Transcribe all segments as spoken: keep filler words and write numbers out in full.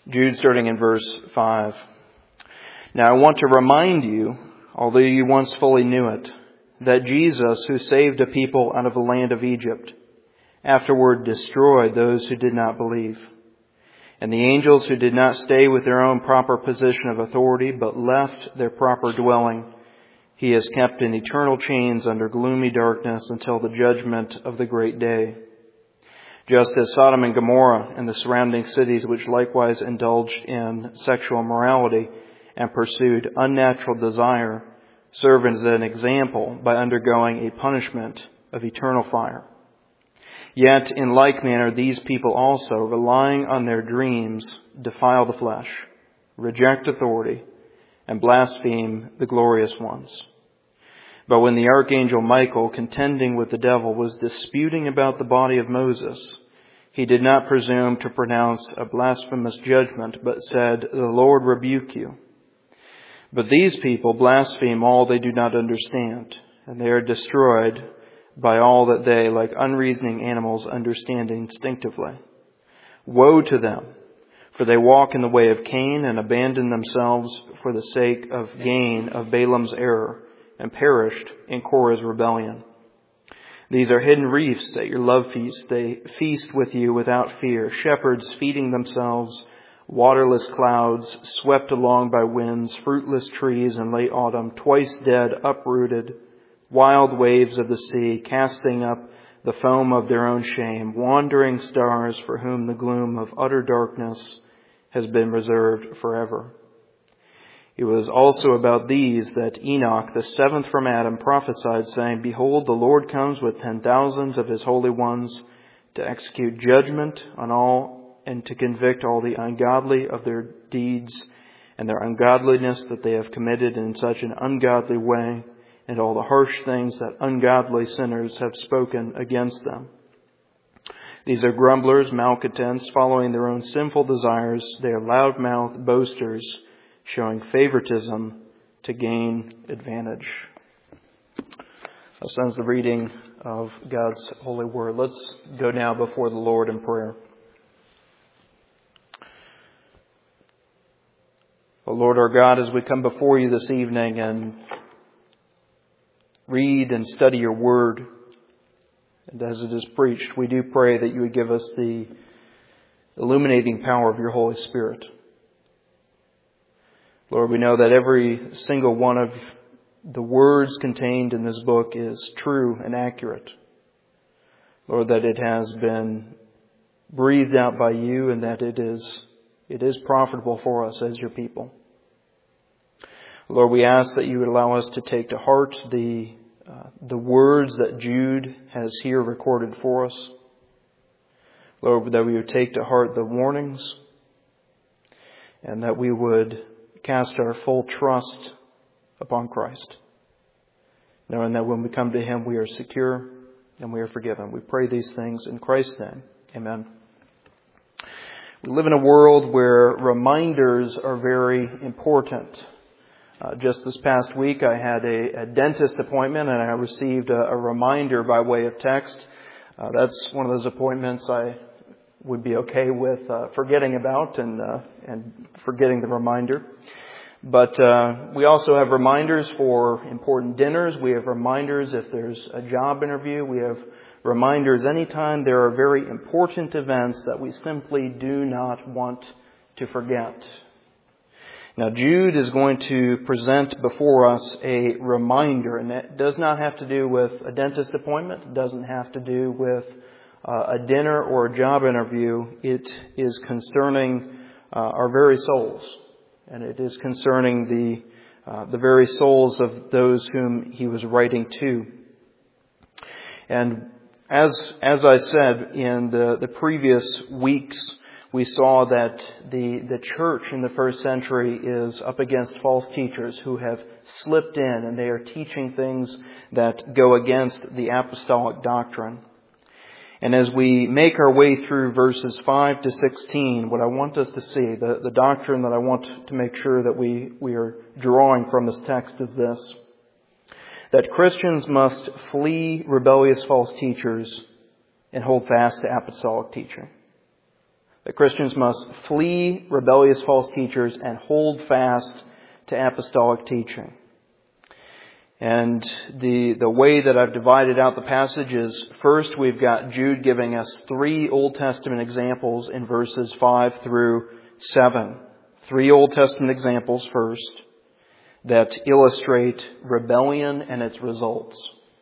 Jude, starting in verse five. Now I want to remind you, although you once fully knew it, that Jesus, who saved a people out of the land of Egypt, afterward destroyed those who did not believe. And the angels who did not stay with their own proper position of authority, but left their proper dwelling, he has kept in eternal chains under gloomy darkness until the judgment of the great day. Just as Sodom and Gomorrah and the surrounding cities, which likewise indulged in sexual immorality and pursued unnatural desire, serve as an example by undergoing a punishment of eternal fire. Yet, in like manner, these people also, relying on their dreams, defile the flesh, reject authority, and blaspheme the glorious ones. But when the archangel Michael, contending with the devil, was disputing about the body of Moses, he did not presume to pronounce a blasphemous judgment, but said, "The Lord rebuke you." But these people blaspheme all they do not understand, and they are destroyed by all that they, like unreasoning animals, understand instinctively. Woe to them, for they walk in the way of Cain and abandon themselves for the sake of gain of Balaam's error, and perished in Korah's rebellion. These are hidden reefs at your love feast. They feast with you without fear, shepherds feeding themselves, waterless clouds, swept along by winds, fruitless trees in late autumn, twice dead, uprooted, wild waves of the sea, casting up the foam of their own shame, wandering stars for whom the gloom of utter darkness has been reserved forever. It was also about these that Enoch, the seventh from Adam, prophesied, saying, "Behold, the Lord comes with ten thousands of his holy ones to execute judgment on all and to convict all the ungodly of their deeds and their ungodliness that they have committed in such an ungodly way, and all the harsh things that ungodly sinners have spoken against them. These are grumblers, malcontents, following their own sinful desires. They are loud-mouthed boasters, showing favoritism to gain advantage." This ends the reading of God's holy word. Let's go now before the Lord in prayer. O Lord our God, as we come before you this evening and read and study your word, and as it is preached, we do pray that you would give us the illuminating power of your Holy Spirit. Lord, we know that every single one of the words contained in this book is true and accurate. Lord, that it has been breathed out by you and that it is it is profitable for us as your people. Lord, we ask that you would allow us to take to heart the uh, the words that Jude has here recorded for us. Lord, that we would take to heart the warnings and that we would cast our full trust upon Christ, knowing that when we come to him we are secure and we are forgiven. We pray these things in Christ's name. Amen. We live in a world where reminders are very important. Uh, just this past week I had a, a dentist appointment and I received a, a reminder by way of text. Uh, that's one of those appointments I would be okay with uh, forgetting about and uh, and forgetting the reminder. But uh, we also have reminders for important dinners. We have reminders if there's a job interview. We have reminders anytime there are very important events that we simply do not want to forget. Now, Jude is going to present before us a reminder, and it does not have to do with a dentist appointment. It doesn't have to do with uh, a dinner or a job interview. It is concerning uh, our very souls, and it is concerning the uh, the very souls of those whom he was writing to. And as as I said in the, the previous weeks, we saw that the, the church in the first century is up against false teachers who have slipped in and they are teaching things that go against the apostolic doctrine. And as we make our way through verses five to sixteen, what I want us to see, the, the doctrine that I want to make sure that we, we are drawing from this text is this: that Christians must flee rebellious false teachers and hold fast to apostolic teaching. that Christians must flee rebellious false teachers and hold fast to apostolic teaching. And the the way that I've divided out the passage is, first we've got Jude giving us three Old Testament examples in verses five through seven. Three Old Testament examples first that illustrate rebellion and its results.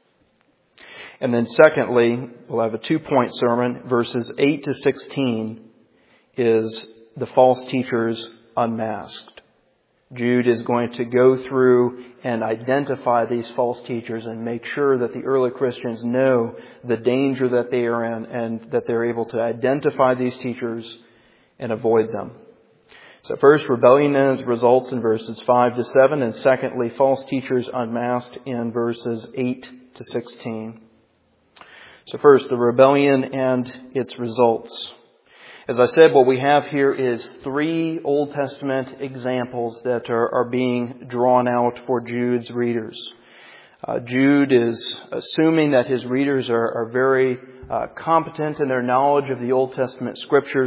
And then secondly, we'll have a two-point sermon. Verses eight to sixteen is the false teachers unmasked. Jude is going to go through and identify these false teachers and make sure that the early Christians know the danger that they are in and that they're able to identify these teachers and avoid them. So first, rebellion and its results in verses five to seven, and secondly, false teachers unmasked in verses eight to sixteen. So first, the rebellion and its results. As I said, what we have here is three Old Testament examples that are, are being drawn out for Jude's readers. Uh, Jude is assuming that his readers are, are very uh, competent in their knowledge of the Old Testament Scriptures.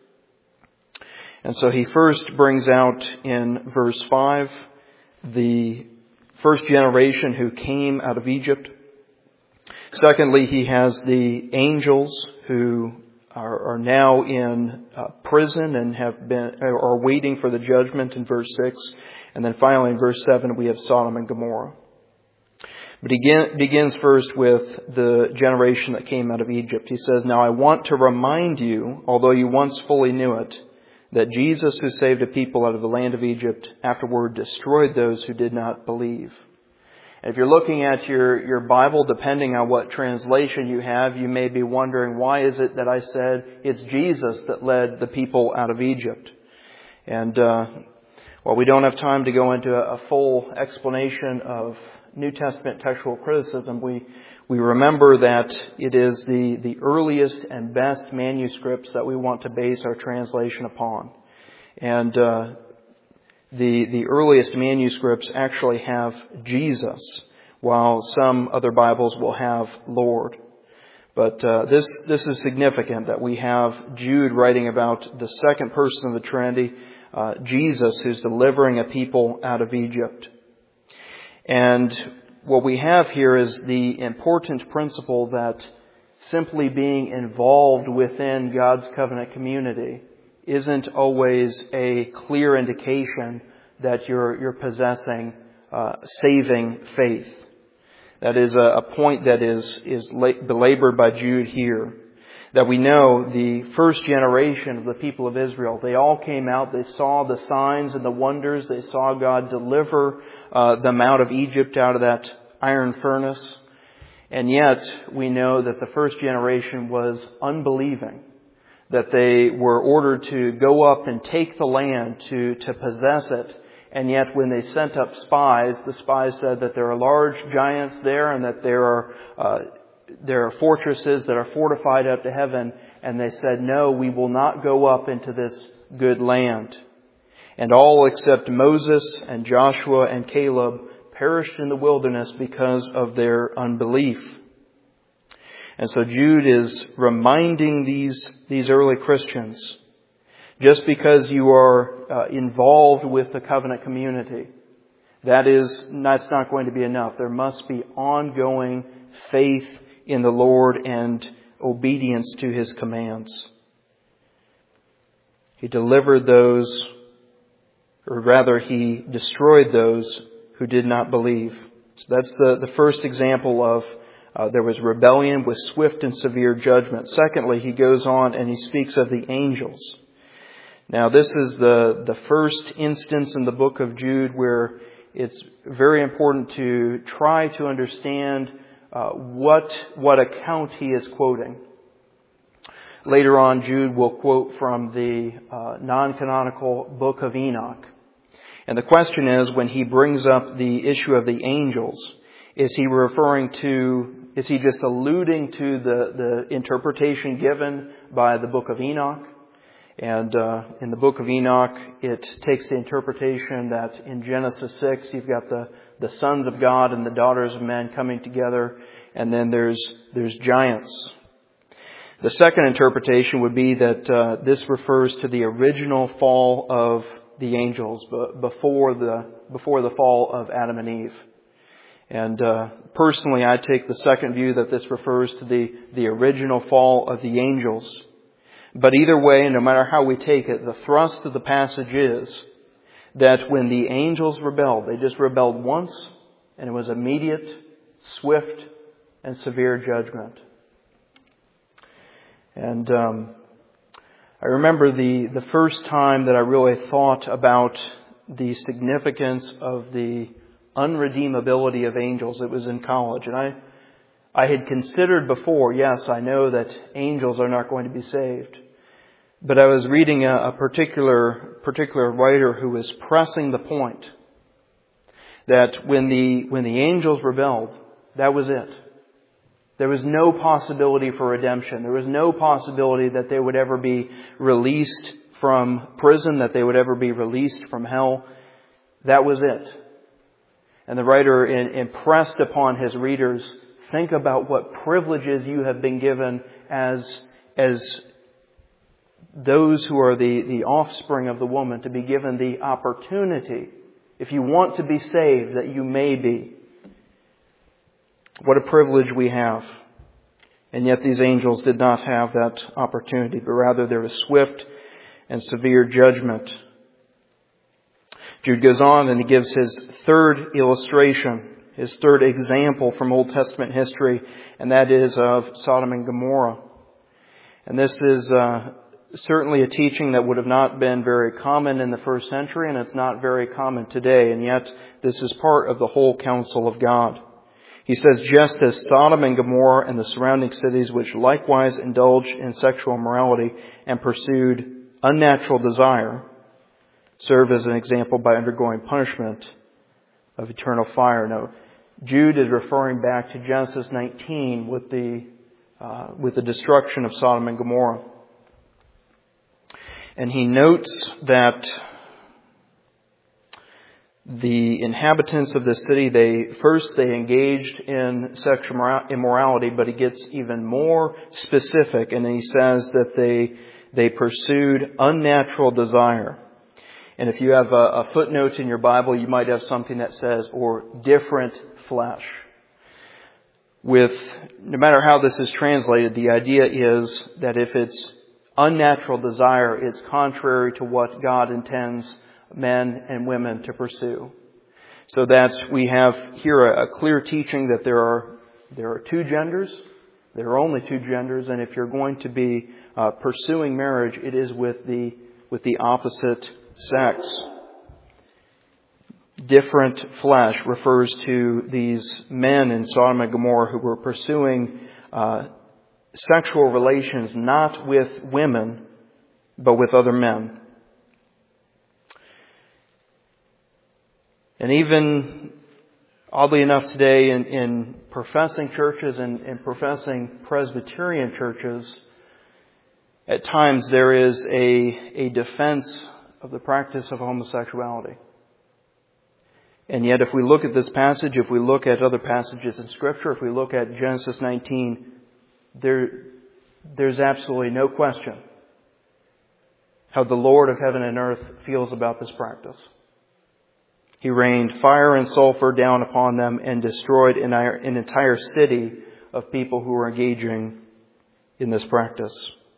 And so he first brings out in verse five the first generation who came out of Egypt. Secondly, he has the angels who are, are now in uh, prison and have been are waiting for the judgment in verse six. And then finally in verse seven we have Sodom and Gomorrah. But he begin, begins first with the generation that came out of Egypt. He says, "Now I want to remind you, although you once fully knew it, that Jesus, who saved a people out of the land of Egypt, afterward destroyed those who did not believe." And if you're looking at your, your Bible, depending on what translation you have, you may be wondering, why is it that I said it's Jesus that led the people out of Egypt? And, uh, well, we don't have time to go into a, a full explanation of New Testament textual criticism. We we remember that it is the, the earliest and best manuscripts that we want to base our translation upon. And uh, the the earliest manuscripts actually have Jesus, while some other Bibles will have Lord. But uh, this this is significant that we have Jude writing about the second person of the Trinity, uh, Jesus, who's delivering a people out of Egypt. And what we have here is the important principle that simply being involved within God's covenant community isn't always a clear indication that you're you're possessing uh, saving faith. That is a, a point that is is belabored by Jude here. That we know the first generation of the people of Israel, they all came out, they saw the signs and the wonders, they saw God deliver uh, them out of Egypt, out of that iron furnace. And yet we know that the first generation was unbelieving, that they were ordered to go up and take the land, to, to possess it. And yet when they sent up spies, the spies said that there are large giants there and that there are uh, there are fortresses that are fortified up to heaven. And they said, no, we will not go up into this good land. And all except Moses and Joshua and Caleb perished in the wilderness because of their unbelief. And so Jude is reminding these, these early Christians, just because you are uh, involved with the covenant community, that is, that's not going to be enough. There must be ongoing faith in the Lord and obedience to His commands. He delivered those, or rather He destroyed those who did not believe. So that's the, the first example of uh, there was rebellion with swift and severe judgment. Secondly, he goes on and he speaks of the angels. Now this is the, the first instance in the book of Jude where it's very important to try to understand uh, what, what account he is quoting. Later on, Jude will quote from the uh, non-canonical book of Enoch. And the question is, when he brings up the issue of the angels, is he referring to, is he just alluding to the, the interpretation given by the book of Enoch? And uh, in the book of Enoch, it takes the interpretation that in Genesis six, you've got the, the sons of God and the daughters of men coming together, and then there's there's giants. The second interpretation would be that uh, this refers to the original fall of the angels before the before the fall of Adam and Eve. And uh, personally, I take the second view that this refers to the, the original fall of the angels. But either way, no matter how we take it, the thrust of the passage is that when the angels rebelled, they just rebelled once, and it was immediate, swift, and severe judgment. And um, I remember the, the first time that I really thought about the significance of the unredeemability of angels. It was in college. And I, I had considered before, yes, I know that angels are not going to be saved. But I was reading a, a particular, particular writer who was pressing the point that when the, when the angels rebelled, that was it. There was no possibility for redemption. There was no possibility that they would ever be released from prison, that they would ever be released from hell. That was it. And the writer impressed upon his readers, think about what privileges you have been given as, as those who are the, the offspring of the woman, to be given the opportunity, if you want to be saved, that you may be. What a privilege we have. And yet these angels did not have that opportunity, but rather there was swift and severe judgment. Jude goes on and he gives his third illustration, his third example from Old Testament history, and that is of Sodom and Gomorrah. And this is uh, certainly a teaching that would have not been very common in the first century, and it's not very common today, and yet this is part of the whole counsel of God. He says, just as Sodom and Gomorrah and the surrounding cities, which likewise indulged in sexual immorality and pursued unnatural desire, serve as an example by undergoing punishment of eternal fire. Now, Jude is referring back to Genesis nineteen with the uh, with the destruction of Sodom and Gomorrah, and he notes that the inhabitants of the city, they first they engaged in sexual immorality, but he gets even more specific, and he says that they they pursued unnatural desire. And if you have a, a footnote in your Bible, you might have something that says, or different flesh. With, no matter how this is translated, the idea is that if it's unnatural desire, it's contrary to what God intends men and women to pursue. So that we have here a, a clear teaching that there are, there are two genders. There are only two genders. And if you're going to be uh, pursuing marriage, it is with the, with the opposite sex. Different flesh refers to these men in Sodom and Gomorrah who were pursuing uh, sexual relations not with women, but with other men. And even, oddly enough today, in, in professing churches and in professing Presbyterian churches, at times there is a, a defense of the practice of homosexuality. And yet if we look at this passage, if we look at other passages in Scripture, if we look at Genesis nineteen, there, there's absolutely no question how the Lord of heaven and earth feels about this practice. He rained fire and sulfur down upon them and destroyed an, an entire city of people who were engaging in this practice.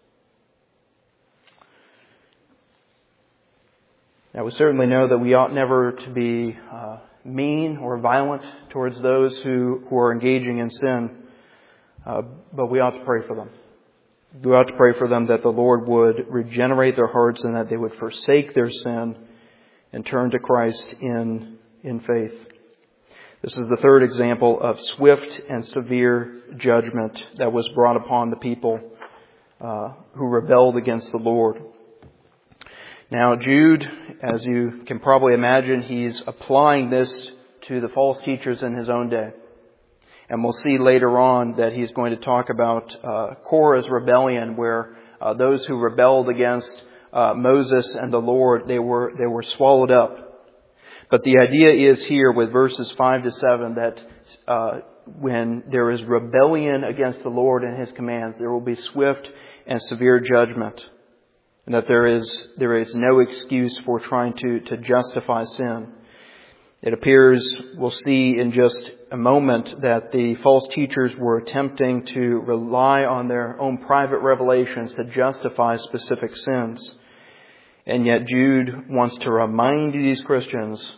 Now, we certainly know that we ought never to be uh, mean or violent towards those who, who are engaging in sin, uh, but we ought to pray for them. We ought to pray for them that the Lord would regenerate their hearts and that they would forsake their sin and turn to Christ in, in faith. This is the third example of swift and severe judgment that was brought upon the people uh, who rebelled against the Lord. Now, Jude, as you can probably imagine, he's applying this to the false teachers in his own day. And we'll see later on that he's going to talk about uh, Korah's rebellion, where uh, those who rebelled against uh, Moses and the Lord, they were they were swallowed up. But the idea is here with verses five to seven that uh, when there is rebellion against the Lord and His commands, there will be swift and severe judgment. And that there is there is no excuse for trying to, to justify sin. It appears, we'll see in just a moment, that the false teachers were attempting to rely on their own private revelations to justify specific sins. And yet Jude wants to remind these Christians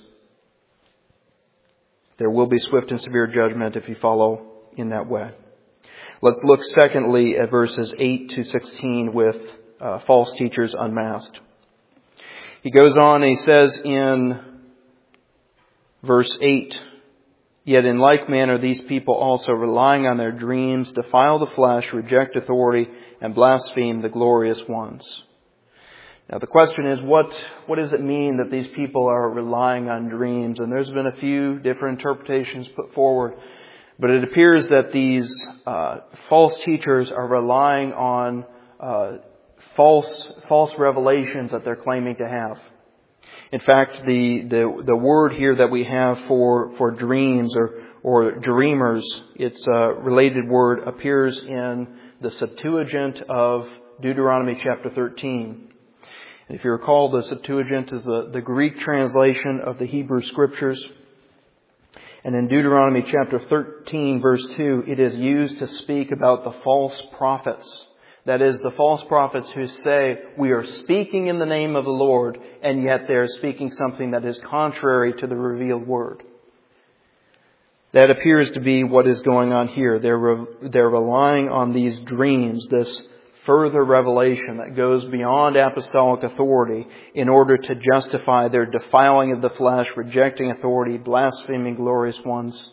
there will be swift and severe judgment if you follow in that way. Let's look secondly at verses eight to sixteen with uh, false teachers unmasked. He goes on and he says in verse eight, "Yet in like manner these people also, relying on their dreams, defile the flesh, reject authority, and blaspheme the glorious ones." Now the question is, what, what does it mean that these people are relying on dreams? And there's been a few different interpretations put forward. But it appears that these uh, false teachers are relying on uh, false false revelations that they're claiming to have. In fact, the, the, the word here that we have for, for dreams or, or dreamers, its a related word, appears in the Septuagint of Deuteronomy chapter thirteen. If you recall, the Septuagint is the, the Greek translation of the Hebrew Scriptures. And in Deuteronomy chapter thirteen, verse two, it is used to speak about the false prophets. That is, the false prophets who say, we are speaking in the name of the Lord, and yet they're speaking something that is contrary to the revealed word. That appears to be what is going on here. They're, re- they're relying on these dreams, this further revelation that goes beyond apostolic authority in order to justify their defiling of the flesh, rejecting authority, blaspheming glorious ones.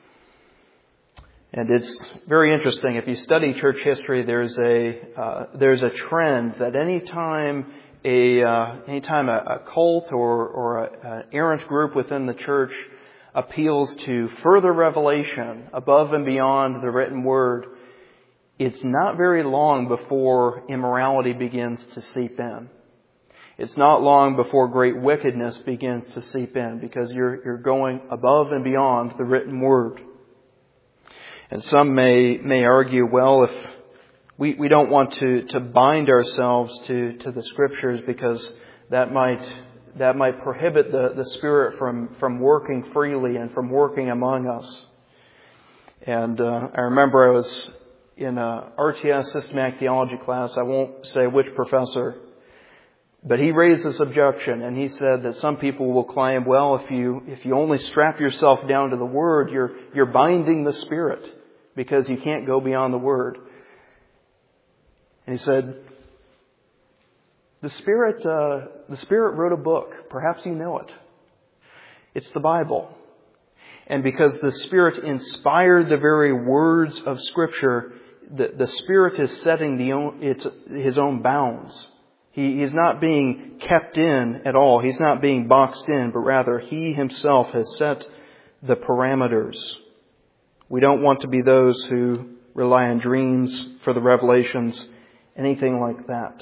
And it's very interesting. If you study church history, there's a uh, there's a trend that any time a uh, anytime a, a cult or or a, an errant group within the church appeals to further revelation above and beyond the written word, it's not very long before immorality begins to seep in. It's not long before great wickedness begins to seep in, because you're you're going above and beyond the written word. And some may may argue, well, if we, we don't want to, to bind ourselves to, to the Scriptures because that might that might prohibit the, the Spirit from, from working freely and from working among us. And uh, I remember I was in a R T S systematic theology class. I won't say which professor, but he raised this objection, and he said that some people will claim, well, if you if you only strap yourself down to the Word, you're you're binding the Spirit because you can't go beyond the Word. And he said, the Spirit uh, the Spirit wrote a book. Perhaps you know it. It's the Bible. And because the Spirit inspired the very words of Scripture, the, the Spirit is setting the own, it's, His own bounds. He is not being kept in at all. He's not being boxed in, but rather He Himself has set the parameters. We don't want to be those who rely on dreams for the revelations, anything like that.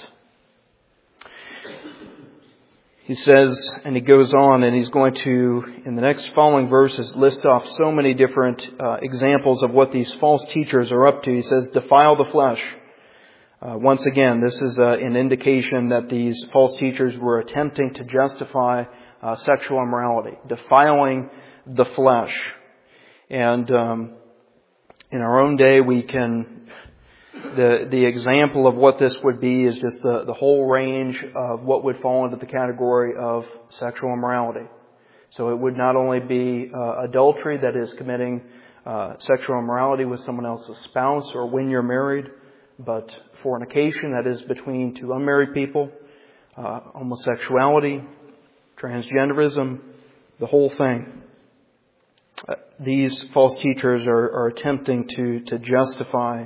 He says, and he goes on, and he's going to, in the next following verses, list off so many different uh, examples of what these false teachers are up to. He says, defile the flesh. Uh, once again, this is uh, an indication that these false teachers were attempting to justify uh, sexual immorality, defiling the flesh. And um, in our own day, we can, the the example of what this would be is just the, the whole range of what would fall into the category of sexual immorality. So it would not only be uh, adultery, that is committing uh, sexual immorality with someone else's spouse or when you're married, but fornication, that is between two unmarried people, uh, homosexuality, transgenderism, the whole thing. Uh, these false teachers are, are attempting to, to justify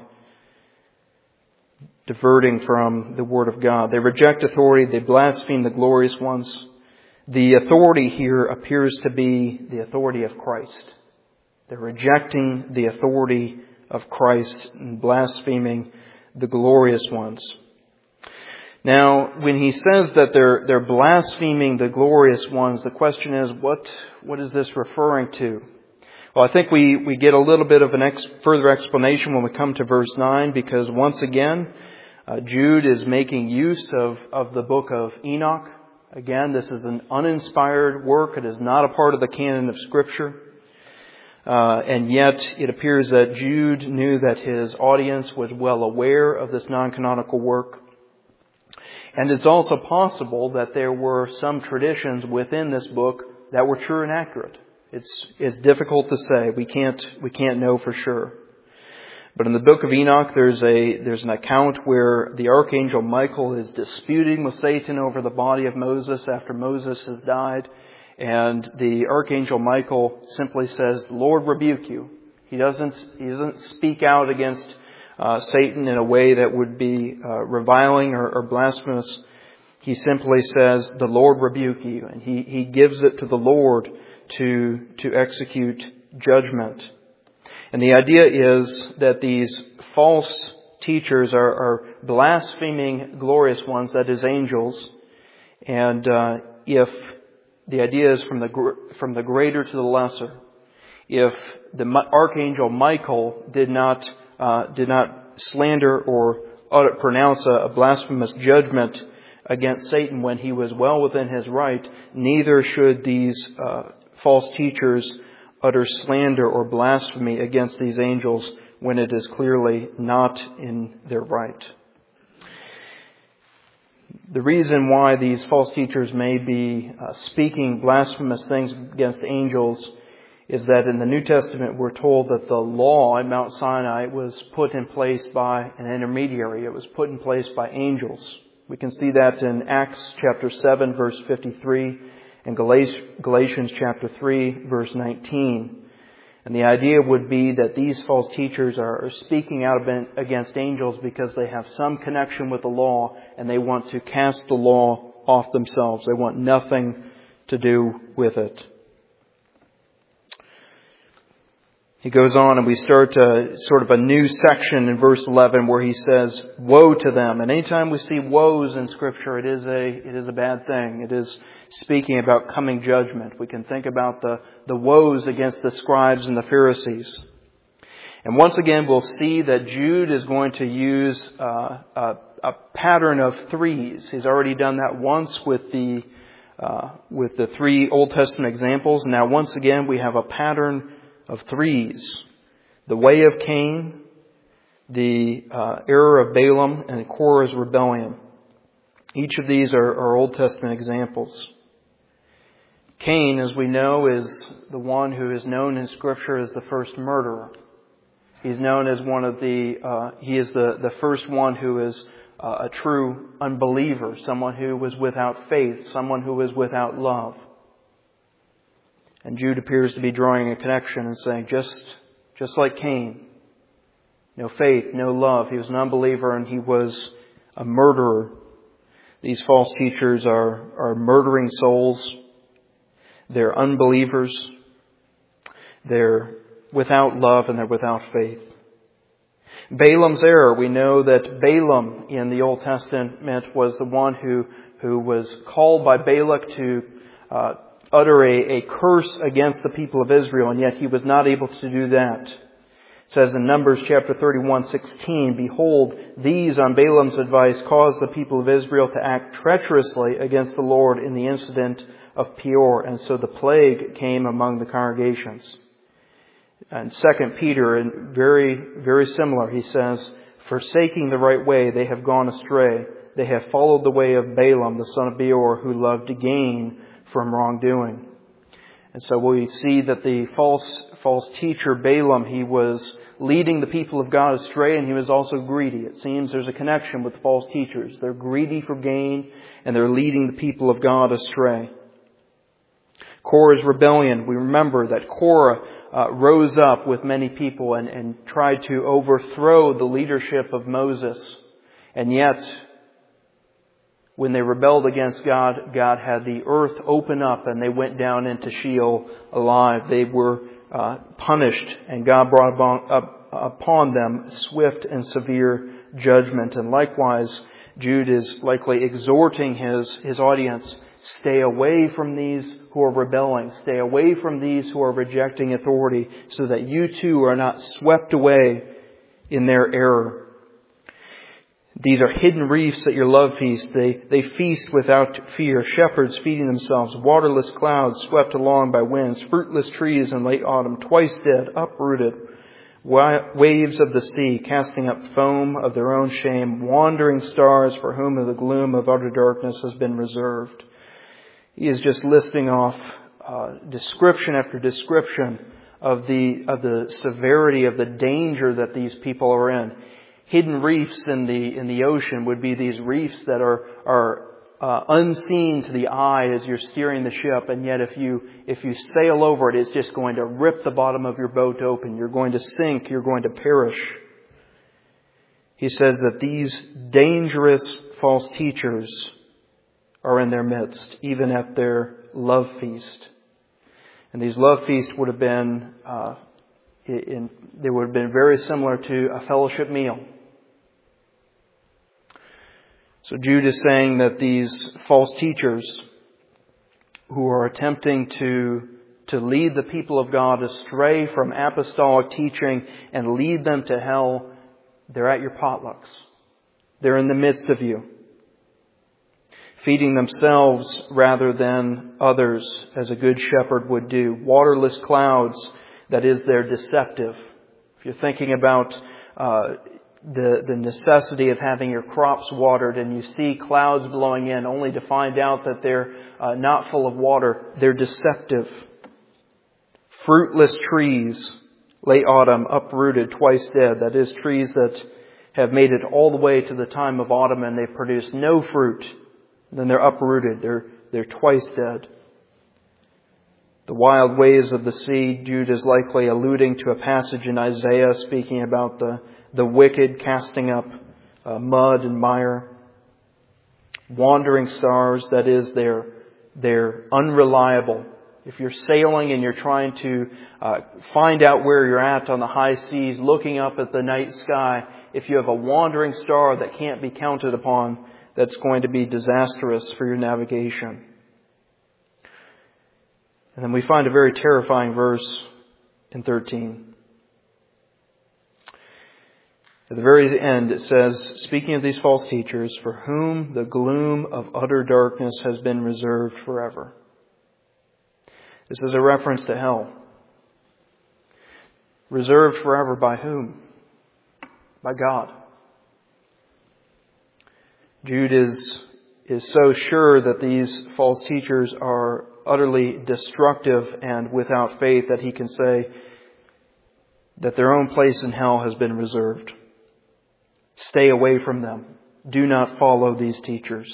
diverting from the Word of God. They reject authority. They blaspheme the glorious ones. The authority here appears to be the authority of Christ. They're rejecting the authority of Christ and blaspheming the glorious ones. Now, when he says that they're they're blaspheming the glorious ones, the question is, what what is this referring to? Well, I think we, we get a little bit of an ex, further explanation when we come to verse nine, because once again, uh, Jude is making use of, of the book of Enoch. Again, this is an uninspired work. It is not a part of the canon of Scripture. Uh, and yet, it appears that Jude knew that his audience was well aware of this non-canonical work. And it's also possible that there were some traditions within this book that were true and accurate. It's it's difficult to say. We can't we can't know for sure. But in the book of Enoch, there's a there's an account where the archangel Michael is disputing with Satan over the body of Moses after Moses has died, and the archangel Michael simply says, "The Lord rebuke you." He doesn't he doesn't speak out against Uh, Satan in a way that would be uh, reviling or, or blasphemous. He simply says, "The Lord rebuke you," and he, he gives it to the Lord to to execute judgment. And the idea is that these false teachers are, are blaspheming glorious ones, that is, angels. And uh, if the idea is from the from the greater to the lesser, if the archangel Michael did not Uh, did not slander or utter, pronounce a, a blasphemous judgment against Satan when he was well within his right, neither should these uh, false teachers utter slander or blasphemy against these angels when it is clearly not in their right. The reason why these false teachers may be uh, speaking blasphemous things against angels is that in the New Testament we're told that the law at Mount Sinai was put in place by an intermediary. It was put in place by angels. We can see that in Acts chapter seven, verse fifty-three, and Galatians chapter three, verse nineteen. And the idea would be that these false teachers are speaking out against angels because they have some connection with the law and they want to cast the law off themselves. They want nothing to do with it. He goes on and we start a, sort of a new section in verse eleven where he says, "Woe to them." And anytime we see woes in Scripture, it is a it is a bad thing. It is speaking about coming judgment. We can think about the, the woes against the scribes and the Pharisees. And once again, we'll see that Jude is going to use uh, a, a pattern of threes. He's already done that once with the uh, with the three Old Testament examples. Now, once again, we have a pattern of threes: the way of Cain, the uh, error of Balaam, and Korah's rebellion. Each of these are, are Old Testament examples. Cain, as we know, is the one who is known in Scripture as the first murderer. He's known as one of the, uh, he is the, the first one who is uh, a true unbeliever, someone who was without faith, someone who was without love. And Jude appears to be drawing a connection and saying, just, just like Cain, no faith, no love. He was an unbeliever and he was a murderer. These false teachers are, are murdering souls. They're unbelievers. They're without love and they're without faith. Balaam's error. We know that Balaam in the Old Testament was the one who, who was called by Balak to uh, utter a, a curse against the people of Israel, and yet he was not able to do that. It says in Numbers chapter thirty-one, sixteen, "Behold, these on Balaam's advice caused the people of Israel to act treacherously against the Lord in the incident of Peor, and so the plague came among the congregations." And Second Peter, very, very similar, he says, "Forsaking the right way, they have gone astray. They have followed the way of Balaam, the son of Beor, who loved to gain from wrongdoing." And so we see that the false false teacher Balaam, he was leading the people of God astray, and he was also greedy. It seems there's a connection with false teachers. They're greedy for gain, and they're leading the people of God astray. Korah's rebellion. We remember that Korah uh, rose up with many people and, and tried to overthrow the leadership of Moses. And yet, when they rebelled against God, God had the earth open up and they went down into Sheol alive. They were uh, punished, and God brought upon them swift and severe judgment. And likewise, Jude is likely exhorting his, his audience, stay away from these who are rebelling. Stay away from these who are rejecting authority so that you too are not swept away in their error. These are hidden reefs at your love feast. They, they feast without fear. Shepherds feeding themselves. Waterless clouds swept along by winds. Fruitless trees in late autumn. Twice dead, uprooted. Waves of the sea casting up foam of their own shame. Wandering stars for whom the gloom of utter darkness has been reserved. He is just listing off uh, description after description of the of the severity of the danger that these people are in. Hidden reefs in the in the ocean would be these reefs that are are uh, unseen to the eye as you're steering the ship, and yet if you if you sail over it, it's just going to rip the bottom of your boat open. You're going to sink. You're going to perish. He says that these dangerous false teachers are in their midst, even at their love feast. And these love feasts would have been uh, in, they would have been very similar to a fellowship meal. So Jude is saying that these false teachers who are attempting to, to lead the people of God astray from apostolic teaching and lead them to hell, they're at your potlucks. They're in the midst of you, feeding themselves rather than others, as a good shepherd would do. Waterless clouds, that is, they're deceptive. If you're thinking about uh, the, the necessity of having your crops watered and you see clouds blowing in only to find out that they're uh, not full of water, they're deceptive. Fruitless trees, late autumn, uprooted, twice dead. That is, trees that have made it all the way to the time of autumn and they produce no fruit. Then they're uprooted. They're, they're twice dead. The wild waves of the sea, Jude is likely alluding to a passage in Isaiah speaking about the, the wicked casting up uh, mud and mire. Wandering stars, that is, they're, they're unreliable. If you're sailing and you're trying to uh, find out where you're at on the high seas, looking up at the night sky, if you have a wandering star that can't be counted upon, that's going to be disastrous for your navigation. And then we find a very terrifying verse in thirteen. At the very end it says, speaking of these false teachers, for whom the gloom of utter darkness has been reserved forever. This is a reference to hell. Reserved forever by whom? By God. Jude is, is so sure that these false teachers are utterly destructive and without faith that he can say that their own place in hell has been reserved. Stay away from them. Do not follow these teachers.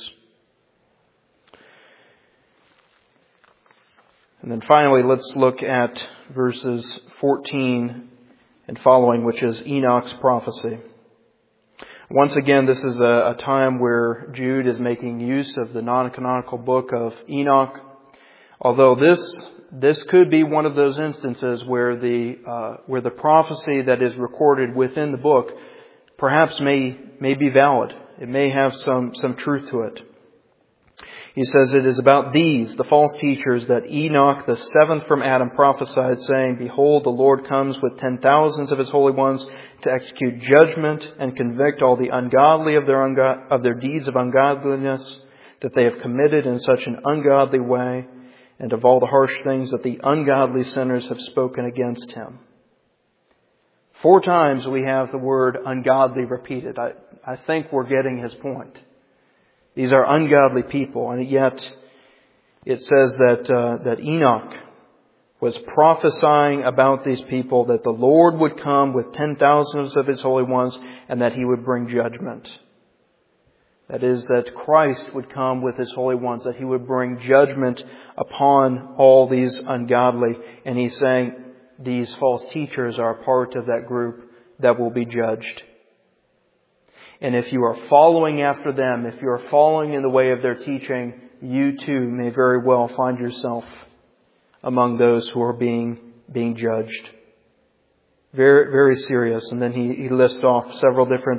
And then finally, let's look at verses fourteen and following, which is Enoch's prophecy. Once again, this is a, a time where Jude is making use of the non-canonical book of Enoch. Although this this could be one of those instances where the uh, where the prophecy that is recorded within the book perhaps may may be valid. It may have some some truth to it. He says it is about these, the false teachers, that Enoch, the seventh from Adam, prophesied, saying, behold, the Lord comes with ten thousands of his holy ones to execute judgment and convict all the ungodly of their ungo- of their deeds of ungodliness that they have committed in such an ungodly way, and of all the harsh things that the ungodly sinners have spoken against him. Four times we have the word ungodly repeated. I, I think we're getting his point. These are ungodly people, and yet it says that uh, that Enoch was prophesying about these people, that the Lord would come with ten thousands of his holy ones, and that he would bring judgment. That is, that Christ would come with his holy ones, that he would bring judgment upon all these ungodly. And he's saying these false teachers are a part of that group that will be judged. And if you are following after them, if you are following in the way of their teaching, you too may very well find yourself among those who are being being judged. Very, very serious. And then he, he lists off several different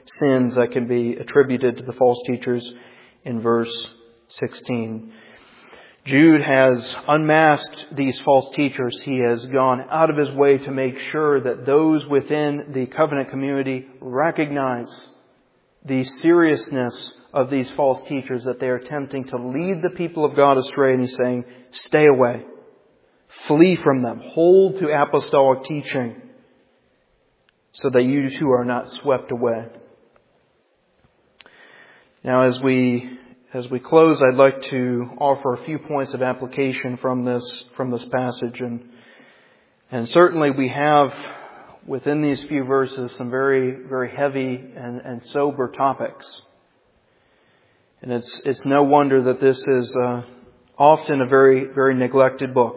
sins that can be attributed to the false teachers in verse sixteen. Jude has unmasked these false teachers. He has gone out of his way to make sure that those within the covenant community recognize the seriousness of these false teachers, that they are attempting to lead the people of God astray. And he's saying, stay away. Flee from them. Hold to apostolic teaching so that you too are not swept away. Now as we As we close, I'd like to offer a few points of application from this from this passage. And, and certainly we have within these few verses some very, very heavy and, and sober topics. And it's it's no wonder that this is uh, often a very, very neglected book.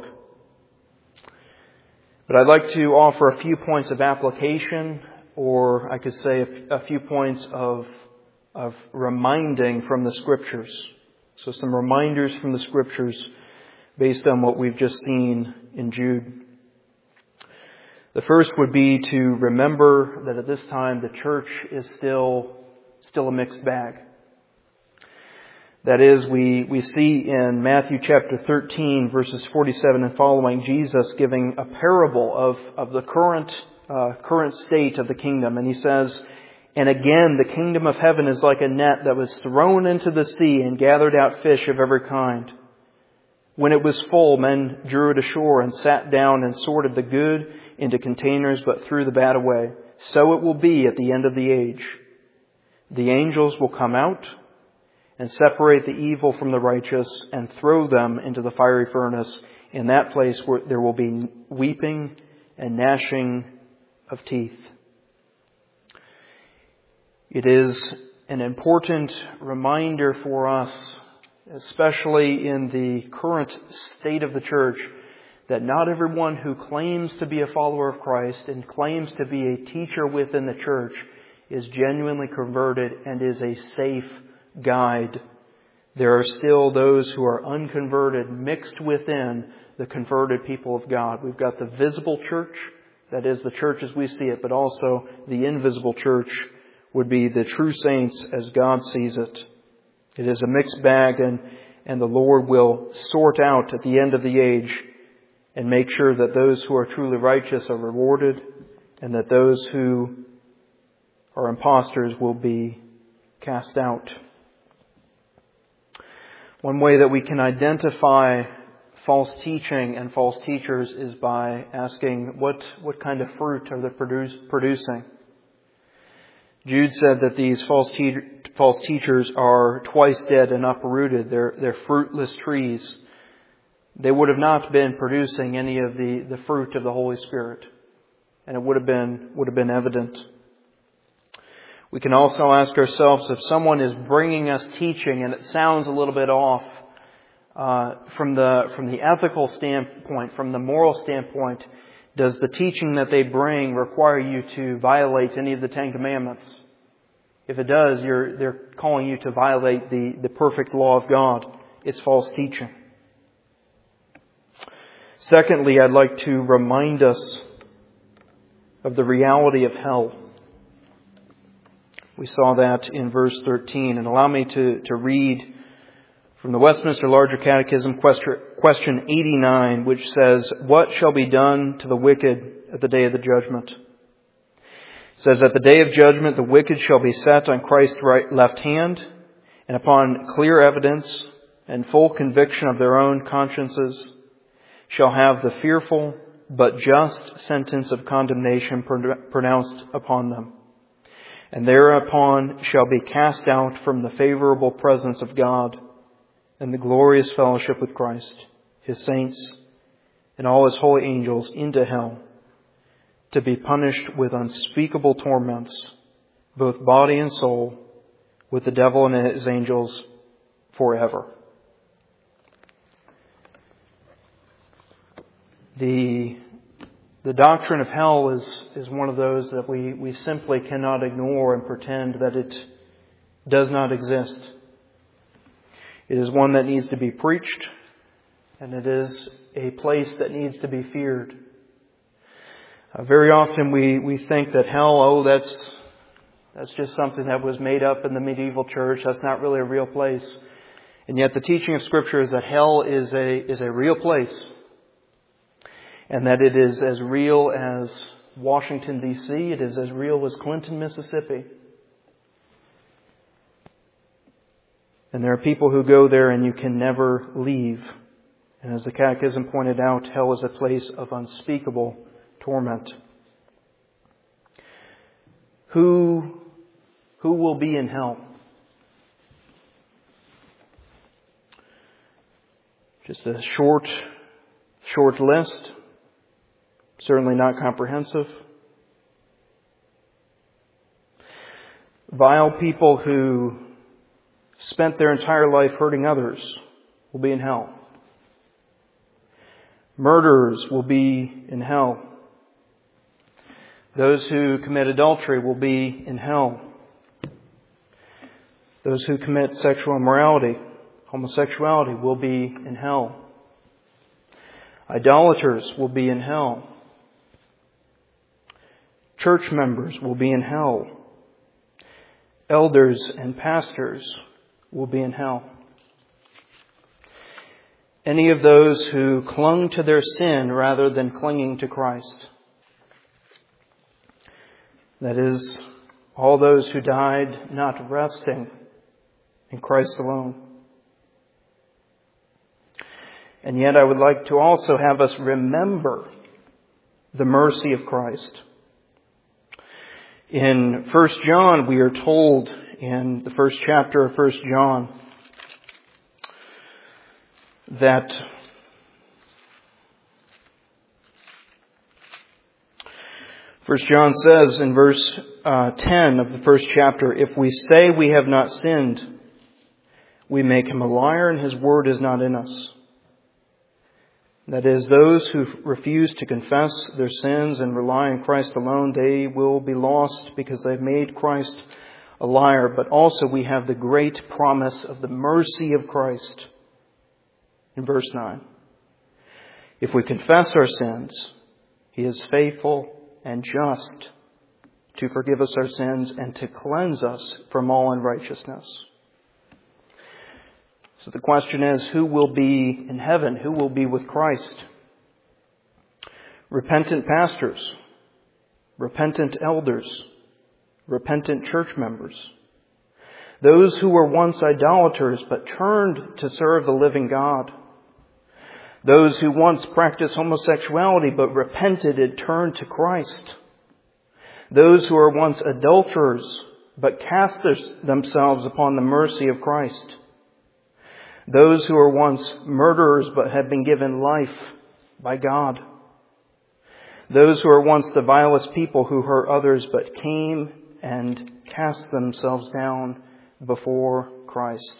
But I'd like to offer a few points of application, or I could say a, a few points of of reminding from the Scriptures. So some reminders from the Scriptures based on what we've just seen in Jude. The first would be to remember that at this time the church is still still a mixed bag. That is, we, we see in Matthew chapter thirteen, verses forty-seven and following, Jesus giving a parable of, of the current uh, current state of the kingdom. And he says, "And again, the kingdom of heaven is like a net that was thrown into the sea and gathered out fish of every kind. When it was full, men drew it ashore and sat down and sorted the good into containers, but threw the bad away. So it will be at the end of the age. The angels will come out and separate the evil from the righteous and throw them into the fiery furnace. In that place where there will be weeping and gnashing of teeth." It is an important reminder for us, especially in the current state of the church, that not everyone who claims to be a follower of Christ and claims to be a teacher within the church is genuinely converted and is a safe guide. There are still those who are unconverted mixed within the converted people of God. We've got the visible church, that is the church as we see it, but also the invisible church would be the true saints as God sees it. It is a mixed bag, and, and the Lord will sort out at the end of the age and make sure that those who are truly righteous are rewarded and that those who are impostors will be cast out. One way that we can identify false teaching and false teachers is by asking what, what kind of fruit are they produce, producing. Jude said that these false te- false teachers are twice dead and uprooted. They're, they're fruitless trees. They would have not been producing any of the, the fruit of the Holy Spirit. And it would have been, would have been evident. We can also ask ourselves, if someone is bringing us teaching and it sounds a little bit off uh, from the from the ethical standpoint, from the moral standpoint, does the teaching that they bring require you to violate any of the Ten Commandments? If it does, you're, they're calling you to violate the, the perfect law of God. It's false teaching. Secondly, I'd like to remind us of the reality of hell. We saw that in verse thirteen. And allow me to, to read from the Westminster Larger Catechism, question eighty-nine, which says, "What shall be done to the wicked at the day of the judgment?" It says, "At the day of judgment, the wicked shall be set on Christ's right left hand, and upon clear evidence and full conviction of their own consciences, shall have the fearful but just sentence of condemnation pronounced upon them. And thereupon shall be cast out from the favorable presence of God and the glorious fellowship with Christ, His saints, and all His holy angels into hell, to be punished with unspeakable torments, both body and soul, with the devil and his angels forever." The, the doctrine of hell is, is one of those that we, we simply cannot ignore and pretend that it does not exist. It is one that needs to be preached, and it is a place that needs to be feared. Uh, very often we, we think that hell, oh, that's That's just something that was made up in the medieval church. That's not really a real place. And yet the teaching of Scripture is that hell is a, is a real place. And that it is as real as Washington, D C It is as real as Clinton, Mississippi. And there are people who go there and you can never leave. And as the Catechism pointed out, hell is a place of unspeakable torment. Who, who will be in hell? Just a short, short list. Certainly not comprehensive. Vile people who spent their entire life hurting others will be in hell. Murderers will be in hell. Those who commit adultery will be in hell. Those who commit sexual immorality, homosexuality, will be in hell. Idolaters will be in hell. Church members will be in hell. Elders and pastors will be in hell. Any of those who clung to their sin rather than clinging to Christ. That is, all those who died not resting in Christ alone. And yet I would like to also have us remember the mercy of Christ. In First John, we are told in the first chapter of First John that First John says in verse uh, ten of the first chapter, if we say we have not sinned, we make him a liar and his word is not in us. That is, those who refuse to confess their sins and rely on Christ alone, they will be lost because they've made Christ a liar. But also we have the great promise of the mercy of Christ in verse nine. If we confess our sins, he is faithful and just to forgive us our sins and to cleanse us from all unrighteousness. So the question is, who will be in heaven? Who will be with Christ? Repentant pastors, repentant elders, repentant church members. Those who were once idolaters but turned to serve the living God. Those who once practiced homosexuality but repented and turned to Christ. Those who were once adulterers but cast themselves upon the mercy of Christ. Those who were once murderers but had been given life by God. Those who were once the vilest people who hurt others but came and cast themselves down before Christ.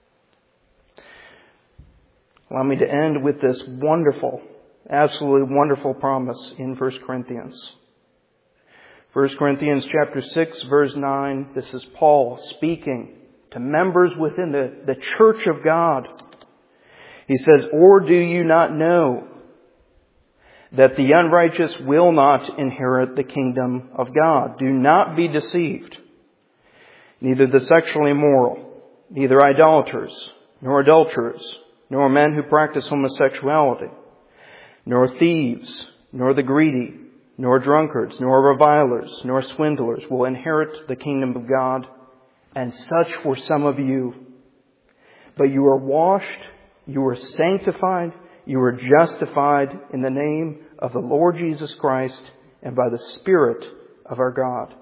Allow me to end with this wonderful, absolutely wonderful promise in First Corinthians. First Corinthians chapter six, verse nine, this is Paul speaking to members within the, the church of God. He says, or do you not know that the unrighteous will not inherit the kingdom of God? Do not be deceived. Neither the sexually immoral, neither idolaters, nor adulterers, nor men who practice homosexuality, nor thieves, nor the greedy, nor drunkards, nor revilers, nor swindlers will inherit the kingdom of God. And such were some of you. But you are washed, you are sanctified, you are justified in the name of the Lord Jesus Christ and by the Spirit of our God.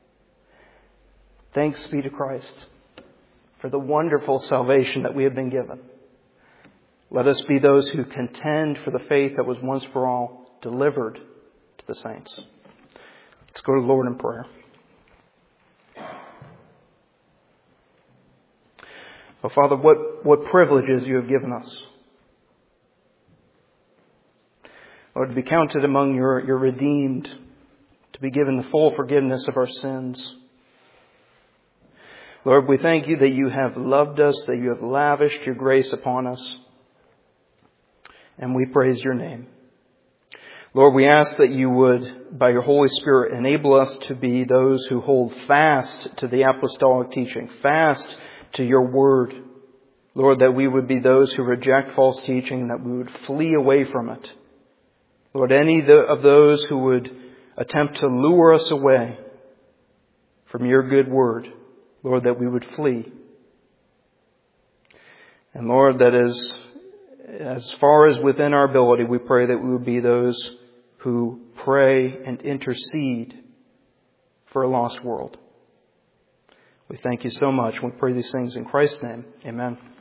Thanks be to Christ for the wonderful salvation that we have been given. Let us be those who contend for the faith that was once for all delivered to the saints. Let's go to the Lord in prayer. Oh, Father, what, what privileges you have given us. Lord, to be counted among your, your redeemed, to be given the full forgiveness of our sins. Lord, we thank you that you have loved us, that you have lavished your grace upon us. And we praise your name. Lord, we ask that you would, by your Holy Spirit, enable us to be those who hold fast to the apostolic teaching, fast to your word. Lord, that we would be those who reject false teaching and that we would flee away from it. Lord, any of those who would attempt to lure us away from your good word, Lord, that we would flee. And Lord, that is, as far as within our ability, we pray that we would be those who pray and intercede for a lost world. We thank you so much. We pray these things in Christ's name. Amen.